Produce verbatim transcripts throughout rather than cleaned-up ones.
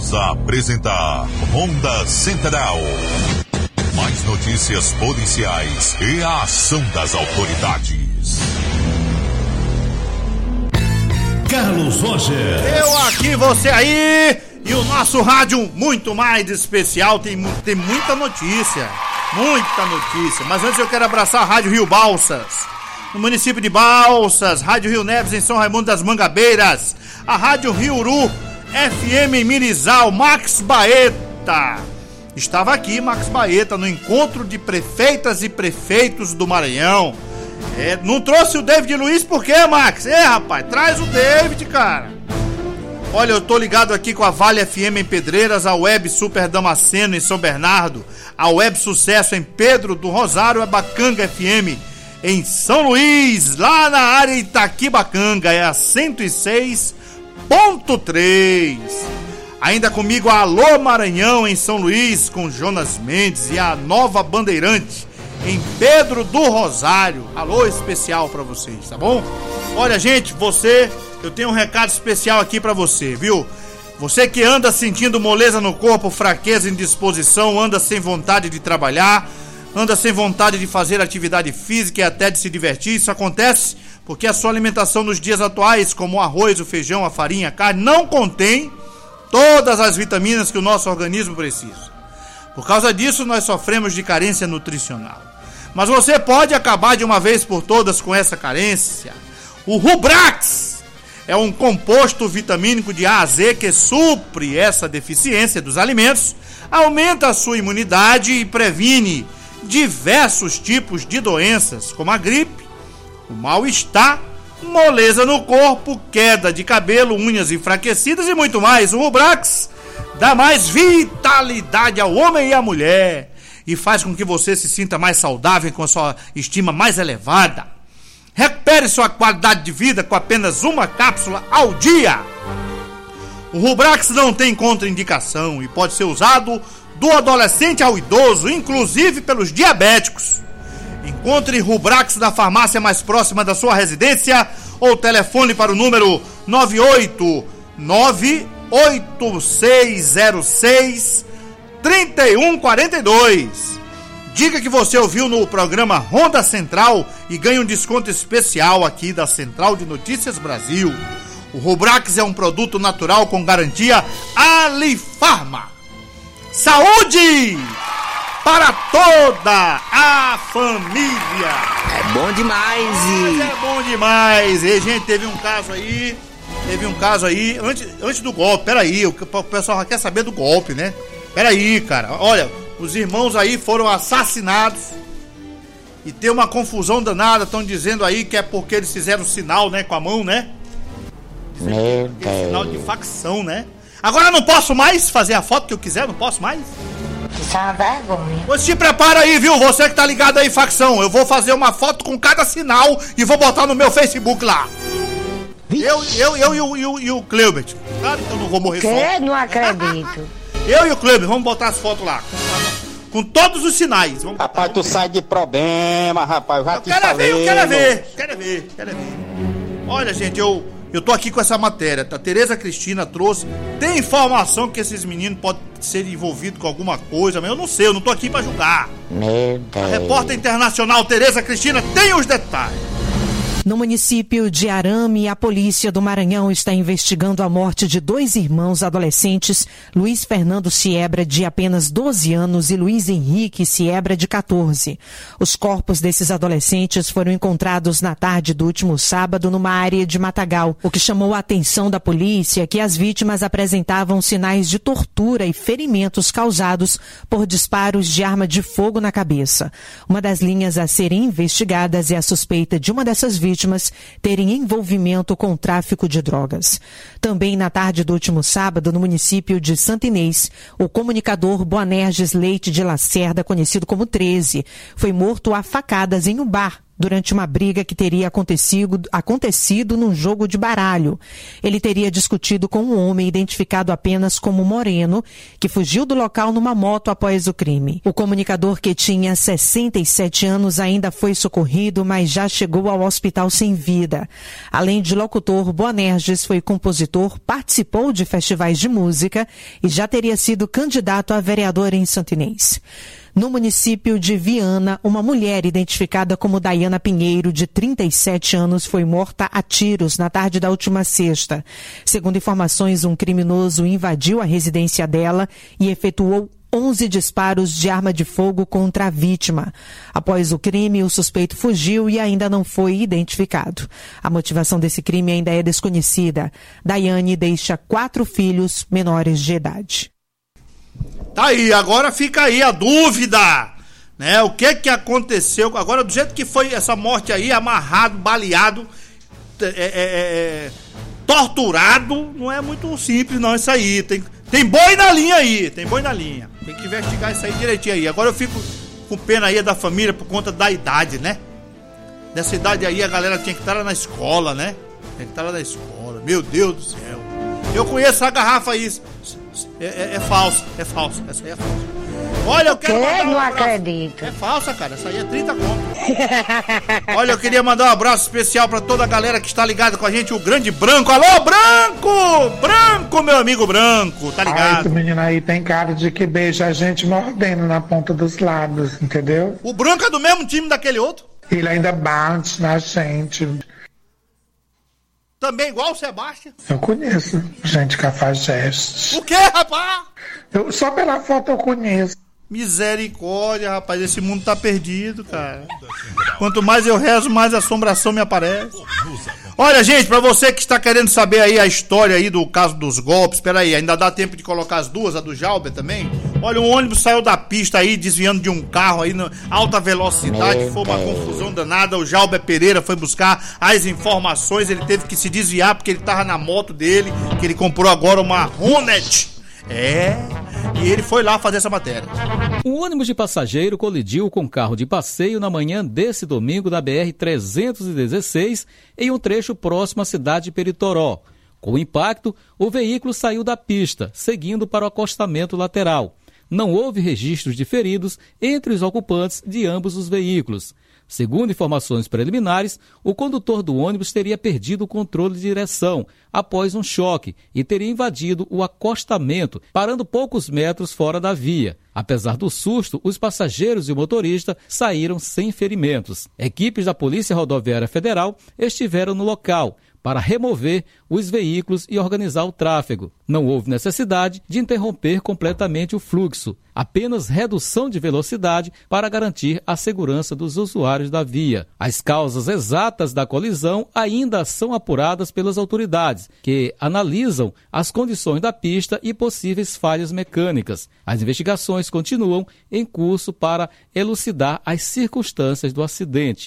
Voltamos a apresentar Ronda Central. Mais notícias policiais e a ação das autoridades. Carlos Roger. Eu aqui, você aí. E o nosso rádio muito mais especial. Tem, tem muita notícia. Muita notícia. Mas antes eu quero abraçar a Rádio Rio Balsas, no município de Balsas. Rádio Rio Neves em São Raimundo das Mangabeiras. A Rádio Rio Uru F M em Mirizal. Max Baeta. Estava aqui, Max Baeta, no encontro de prefeitas e prefeitos do Maranhão. É, não trouxe o David Luiz por quê, Max? É, rapaz, traz o David, cara. Olha, eu tô ligado aqui com a Vale F M em Pedreiras, a Web Super Damasceno em São Bernardo, a Web Sucesso em Pedro do Rosário, a Bacanga F M em São Luís, lá na área Itaquibacanga, é a cento e seis ponto três. Ainda comigo a Alô Maranhão em São Luís, com Jonas Mendes, e a Nova Bandeirante em Pedro do Rosário. Alô especial pra vocês, tá bom? Olha, gente, você, eu tenho um recado especial aqui pra você, viu? Você que anda sentindo moleza no corpo, fraqueza, indisposição, anda sem vontade de trabalhar, anda sem vontade de fazer atividade física e até de se divertir, isso acontece porque a sua alimentação nos dias atuais, como o arroz, o feijão, a farinha, a carne, não contém todas as vitaminas que o nosso organismo precisa. Por causa disso, nós sofremos de carência nutricional. Mas você pode acabar de uma vez por todas com essa carência. O Rubrax é um composto vitamínico de A a Z que supre essa deficiência dos alimentos, aumenta a sua imunidade e previne diversos tipos de doenças, como a gripe, o mal-estar, moleza no corpo, queda de cabelo, unhas enfraquecidas e muito mais. O Rubrax dá mais vitalidade ao homem e à mulher e faz com que você se sinta mais saudável, com a sua estima mais elevada. Recupere sua qualidade de vida com apenas uma cápsula ao dia. O Rubrax não tem contraindicação e pode ser usado do adolescente ao idoso, inclusive pelos diabéticos. Encontre Rubrax na farmácia mais próxima da sua residência ou telefone para o número nove oito nove oito seis zero seis três um quatro dois. Diga que você ouviu no programa Ronda Central e ganhe um desconto especial aqui da Central de Notícias Brasil. O Rubrax é um produto natural com garantia Alifarma. Saúde para toda a família. É bom demais. Mas é bom demais. E, gente, teve um caso aí, teve um caso aí, antes, antes do golpe, peraí, o, o pessoal já quer saber do golpe, né? Peraí, cara, olha, os irmãos aí foram assassinados e tem uma confusão danada, estão dizendo aí que é porque eles fizeram sinal, né, com a mão, né? Meu Deus. Sinal de facção, né? Agora eu não posso mais fazer a foto que eu quiser, não posse mais? Isso é uma vergonha. Você se prepara aí, viu? Você que tá ligado aí, facção. Eu vou fazer uma foto com cada sinal e vou botar no meu Facebook lá. Eu, eu, eu, eu e o, e o Cleubert. Claro que eu não vou morrer só. Que? Não acredito. Eu e o Cleubert, vamos botar as fotos lá. Com todos os sinais. Vamos botar, rapaz, vamos tu ver. Sai de problema, rapaz. Eu já eu te quero falei. ver, eu quero ver, quero ver, quero ver. Olha, gente, eu... Eu tô aqui com essa matéria, tá? Tereza Cristina trouxe. Tem informação que esses meninos podem ser envolvidos com alguma coisa, mas eu não sei, eu não tô aqui pra julgar. Meu Deus. A repórter internacional Tereza Cristina tem os detalhes. No município de Arame, a polícia do Maranhão está investigando a morte de dois irmãos adolescentes, Luiz Fernando Siebra, de apenas doze anos, e Luiz Henrique Siebra, de quatorze. Os corpos desses adolescentes foram encontrados na tarde do último sábado numa área de matagal. O que chamou a atenção da polícia é que as vítimas apresentavam sinais de tortura e ferimentos causados por disparos de arma de fogo na cabeça. Uma das linhas a serem investigadas é a suspeita de uma dessas vítimas vítimas terem envolvimento com o tráfico de drogas. Também na tarde do último sábado, no município de Santa Inês, o comunicador Boanerges Leite de Lacerda, conhecido como treze, foi morto a facadas em um bar durante uma briga que teria acontecido, acontecido num jogo de baralho. Ele teria discutido com um homem identificado apenas como Moreno, que fugiu do local numa moto após o crime. O comunicador, que tinha sessenta e sete anos, ainda foi socorrido, mas já chegou ao hospital sem vida. Além de locutor, Boanerges foi compositor, participou de festivais de música e já teria sido candidato a vereador em Santo Inês. No município de Viana, uma mulher identificada como Dayana Pinheiro, de trinta e sete anos, foi morta a tiros na tarde da última sexta. Segundo informações, um criminoso invadiu a residência dela e efetuou onze disparos de arma de fogo contra a vítima. Após o crime, o suspeito fugiu e ainda não foi identificado. A motivação desse crime ainda é desconhecida. Daiane deixa quatro filhos menores de idade. Tá aí, agora fica aí a dúvida, né? O que que aconteceu? Agora, do jeito que foi essa morte aí, amarrado, baleado, é, é, é, torturado, não é muito simples não isso aí. Tem, tem boi na linha aí, tem boi na linha. Tem que investigar isso aí direitinho aí. Agora eu fico com pena aí da família por conta da idade, né? Nessa idade aí a galera tinha que estar lá na escola, né? Tem que estar lá na escola, meu Deus do céu. Eu conheço a garrafa aí. É, é, é falsa, é falsa, essa aí é falsa. Olha, eu quero mandar um não abraço. acredito. É falsa, cara, essa aí é trinta conto. Olha, eu queria mandar um abraço especial pra toda a galera que está ligada com a gente, o grande Branco. Alô, Branco! Branco, meu amigo Branco, tá ligado? Ah, esse menino aí tem cara de que beija a gente mordendo na ponta dos lábios, entendeu? O Branco é do mesmo time daquele outro? Ele ainda bate na gente. Também igual o Sebastião? Eu conheço gente cafajeste. O quê, rapaz? Eu, só pela foto eu conheço. Misericórdia, rapaz, esse mundo tá perdido, cara. Quanto mais eu rezo, mais assombração me aparece. Olha, gente, pra você que está querendo saber aí a história aí do caso dos golpes, espera aí, ainda dá tempo de colocar as duas, a do Jalber também? Olha, um ônibus saiu da pista aí, desviando de um carro aí, na alta velocidade, foi uma confusão danada, o Jalber Pereira foi buscar as informações, ele teve que se desviar porque ele tava na moto dele, que ele comprou agora uma Hornet. É, e ele foi lá fazer essa matéria. Um ônibus de passageiro colidiu com um carro de passeio na manhã desse domingo da B R trezentos e dezesseis em um trecho próximo à cidade de Peritoró. Com o impacto, o veículo saiu da pista, seguindo para o acostamento lateral. Não houve registros de feridos entre os ocupantes de ambos os veículos. Segundo informações preliminares, o condutor do ônibus teria perdido o controle de direção após um choque e teria invadido o acostamento, parando poucos metros fora da via. Apesar do susto, os passageiros e o motorista saíram sem ferimentos. Equipes da Polícia Rodoviária Federal estiveram no local para remover os veículos e organizar o tráfego. Não houve necessidade de interromper completamente o fluxo, apenas redução de velocidade para garantir a segurança dos usuários da via. As causas exatas da colisão ainda são apuradas pelas autoridades, que analisam as condições da pista e possíveis falhas mecânicas. As investigações continuam em curso para elucidar as circunstâncias do acidente.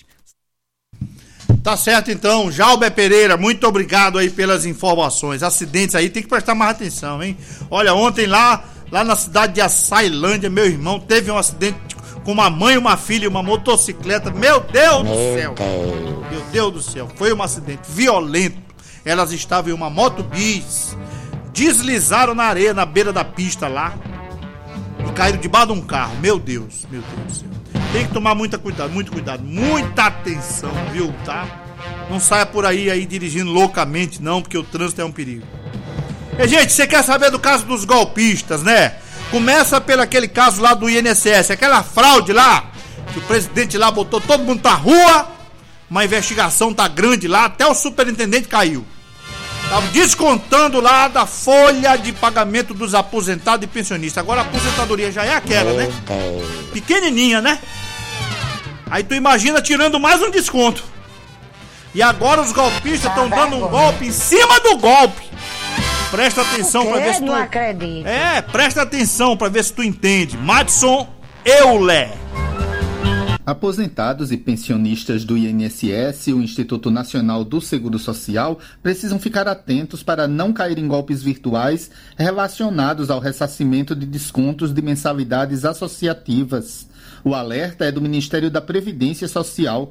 Tá certo então, Jalber Pereira, muito obrigado aí pelas informações. Acidentes aí, tem que prestar mais atenção, hein? Olha, ontem lá, lá na cidade de Açailândia, meu irmão, teve um acidente com uma mãe, uma filha e uma motocicleta. Meu Deus do céu! Meu Deus do céu, foi um acidente violento. Elas estavam em uma moto bis, deslizaram na areia, na beira da pista lá, e caíram debaixo de um carro. Meu Deus, meu Deus do céu. Tem que tomar muita cuidado, muito cuidado, muita atenção, viu, tá? Não saia por aí, aí dirigindo loucamente, não, porque o trânsito é um perigo. E, gente, você quer saber do caso dos golpistas, né? Começa pelo aquele caso lá do I N S S, aquela fraude lá, que o presidente lá botou todo mundo pra rua, uma investigação tá grande lá, até o superintendente caiu. Tava descontando lá da folha de pagamento dos aposentados e pensionistas. Agora a aposentadoria já é aquela, né? Pequenininha, né? Aí tu imagina tirando mais um desconto. E agora os golpistas estão dando um golpe em cima do golpe. Presta atenção pra ver se tu... Não acredito. É, presta atenção pra ver se tu entende. Madison Euler. Aposentados e pensionistas do I N S S e o Instituto Nacional do Seguro Social precisam ficar atentos para não cair em golpes virtuais relacionados ao ressarcimento de descontos de mensalidades associativas. O alerta é do Ministério da Previdência Social.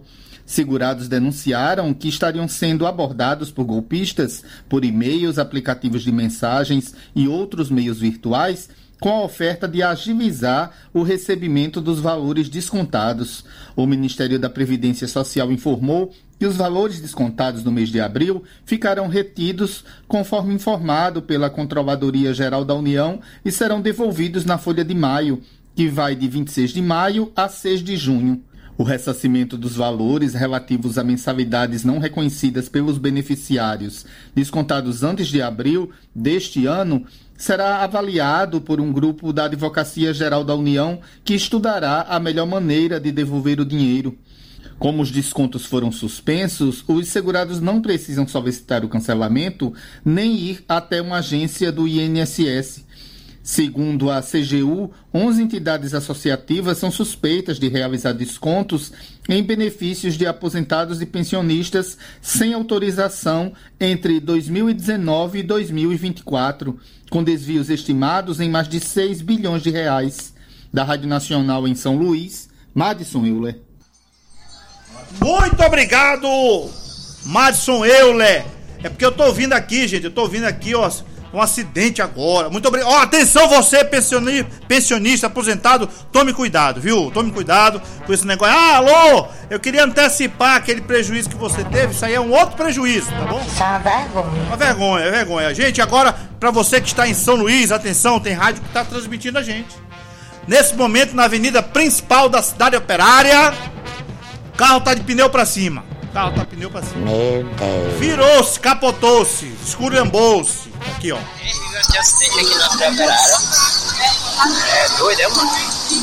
Segurados denunciaram que estariam sendo abordados por golpistas por e-mails, aplicativos de mensagens e outros meios virtuais com a oferta de agilizar o recebimento dos valores descontados. O Ministério da Previdência Social informou que os valores descontados no mês de abril ficarão retidos conforme informado pela Controladoria Geral da União e serão devolvidos na folha de maio, que vai de vinte e seis de maio a seis de junho. O ressarcimento dos valores relativos a mensalidades não reconhecidas pelos beneficiários descontados antes de abril deste ano será avaliado por um grupo da Advocacia Geral da União que estudará a melhor maneira de devolver o dinheiro. Como os descontos foram suspensos, os segurados não precisam solicitar o cancelamento nem ir até uma agência do I N S S. Segundo a C G U, onze entidades associativas são suspeitas de realizar descontos em benefícios de aposentados e pensionistas sem autorização entre dois mil e dezenove e dois mil e vinte e quatro, com desvios estimados em mais de seis bilhões de reais. Da Rádio Nacional em São Luís, Madison Euler. Muito obrigado, Madison Euler. É porque eu tô ouvindo aqui, gente, eu tô ouvindo aqui, ó, um acidente agora. Muito obrigado. Ó, atenção você, pensionista, pensionista, aposentado, tome cuidado, viu? Tome cuidado com esse negócio. Ah, alô, eu queria antecipar aquele prejuízo que você teve. Isso aí é um outro prejuízo, tá bom? Isso é uma vergonha. Uma vergonha, é vergonha. Gente, agora, pra você que está em São Luís, atenção, tem rádio que tá transmitindo a gente. Nesse momento, na avenida principal da cidade operária, o carro tá de pneu pra cima. O carro tá de pneu pra cima. Meu Deus. Virou-se, capotou-se, esculhambou-se. Aqui, ó. Esse acidente aqui na cidade operária. É doido, é, mano?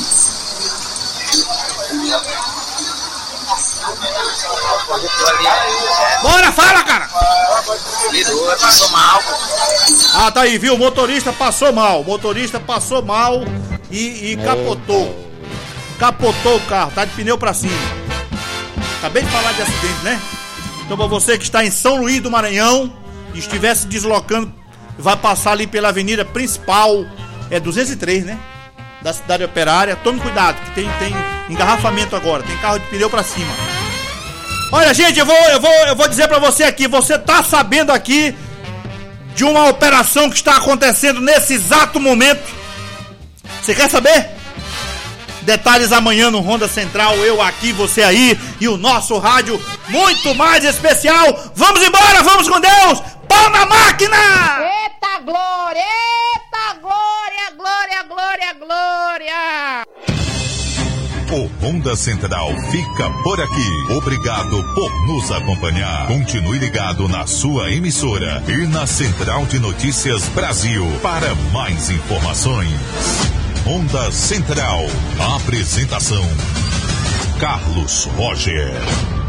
Bora, fala, cara! Virou, passou mal. Ah, tá aí, viu? O motorista passou mal. O motorista passou mal e, e capotou. Capotou o carro, tá de pneu pra cima. Acabei de falar de acidente, né? Então, pra você que está em São Luís do Maranhão e estiver se deslocando, vai passar ali pela avenida principal, é duzentos e três, né? Da cidade operária. Tome cuidado, que tem, tem engarrafamento agora, tem carro de pneu pra cima. Olha, gente, eu vou, eu vou, eu vou dizer pra você aqui, você tá sabendo aqui de uma operação que está acontecendo nesse exato momento? Você quer saber? Detalhes amanhã no Ronda Central, eu aqui, você aí e o nosso rádio muito mais especial. Vamos embora, vamos com Deus! Pau na máquina! Eita glória, eita glória, glória, glória, glória! O Ronda Central fica por aqui. Obrigado por nos acompanhar. Continue ligado na sua emissora e na Central de Notícias Brasil para mais informações. Ronda Central. Apresentação: Carlos Roger.